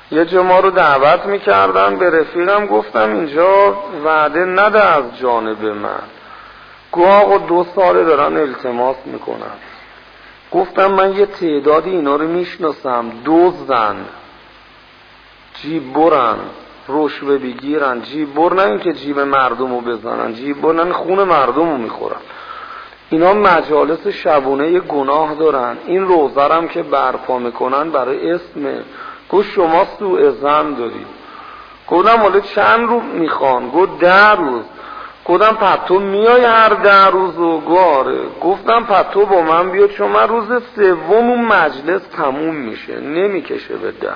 یه جا ما رو دعوت میکردن، به رفیقم گفتم اینجا وعده نده از جانب من. گفت آقا 2 ساله دارن التماس میکنن. گفتم من یه تعدادی اینا رو میشناسم، دزدن، جیب برن، رشوه بگیرن، جیب بر نه این که جیب مردم رو بزنن، جیب بر نه خون مردم رو میخورن. اینا مجالس شبونه گناه دارن، این روزرم که برپا میکنن برای اسمه. گفت شما سوء ظن داری. گفتم ولی چند روز میخوان؟ گفت 10 روز. گفتم پس تو میای هر 10 روز و گاره؟ گفتم پس تو با من بیا، چون من روز 3 اون مجلس تموم میشه، نمیکشه به 10.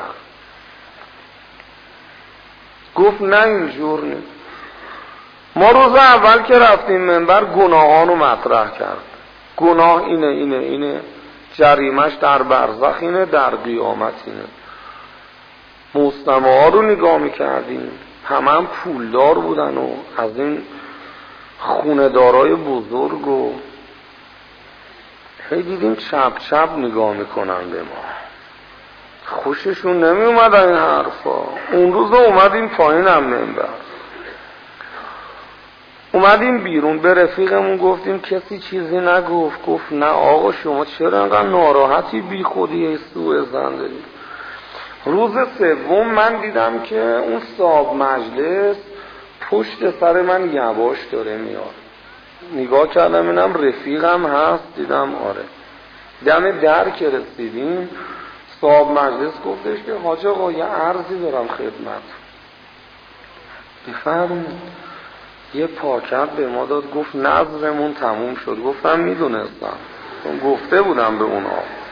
گفت نه اینجور نیست. ما روز اول که رفتیم منبر گناهان رو مطرح کرد. گناه اینه، جریمش در برزخ اینه، در قیامت اینه. مستمع‌ها رو نگاه میکردیم، هم پولدار بودن و از این خونه‌دارای بزرگ و هی دیدیم چپ چپ نگاه میکنن به ما، خوششون نمی اومد این حرفا. اون روز اومدیم پایین هم منبر، اومدیم بیرون، به رفیقمون گفتیم کسی چیزی نگفت؟ گفت نه آقا شما چرا انقدر ناراحتی، بی خودی سوء ظن دارید؟ روز 3 من دیدم که اون صاحب مجلس پشت سر من یواش داره میاد. نگاه کردم اینم رفیقم هست، دیدم آره. دم در که رسیدیم صاحب مجلس گفتش که حاج آقا یه عرضی دارم خدمت. بفرمایید. یه پاکت به ما داد، گفت نظرمون تموم شد. گفتم میدونستم، چون گفته بودم به اونا.